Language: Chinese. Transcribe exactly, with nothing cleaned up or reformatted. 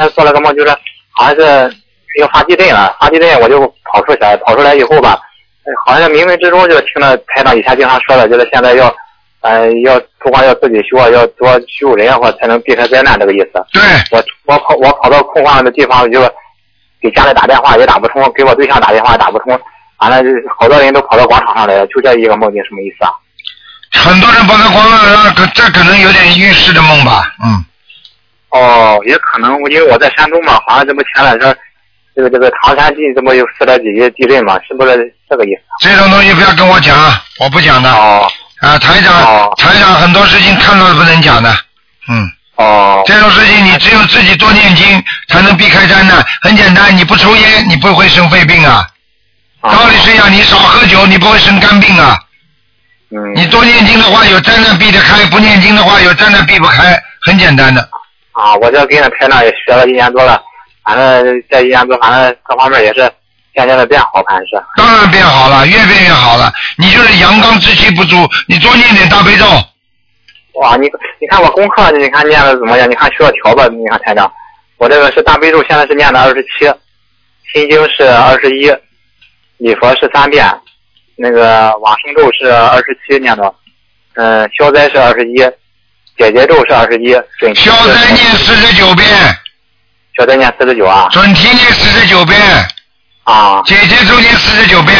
天做了个梦，就是好像是要发地震了，发地震我就跑出来，跑出来以后吧，好像冥冥之中就听了台长以前经常说的，就是现在要，呃，要不光要自己修，要多救人或才能避开灾难这个意思。 对。 我我跑我跑到空旷的地方，就给家里打电话也打不通，给我对象打电话也打不通，完了好多人都跑到广场上来了，就这一个梦境什么意思啊？ 很多人跑到广场上，可这可能有点预示的梦吧，嗯。 哦，也可能，因为我在山东嘛，好像这不前两天这个这个唐山地这不有四点几级地震嘛，是不是这个意思？ 这种东西不要跟我讲，我不讲的。 哦。 啊，台长， 哦、 台长很多事情看到不能讲的，嗯。 哦。 这种事情你只有自己多念经才能避开灾难。很简单，你不抽烟，你不会生肺病啊。哦、道理是一样，你少喝酒，你不会生肝病啊。 嗯。 你多念经的话，有灾难避得开；不念经的话，有灾难避不开，很简单的。 啊，我这跟着台长也学了一年多了，反正这一年多，反正各方面也是渐渐的变好，反正是。 当然变好了，越变越好了。你就是阳刚之气不足，你多念点大悲咒。 哇，你你看我功课，你看念的怎么样？你看需要调吧？你看台长，我这个是大悲咒，现在是念的二十七，心经是二十一，礼佛是三遍，那个往生咒是二十七念的，嗯，消灾是二十一。解结咒是二十一，准提消灾念四十九遍， 消灾念四十九啊， 准提念四十九遍， 啊， 解结咒念四十九遍，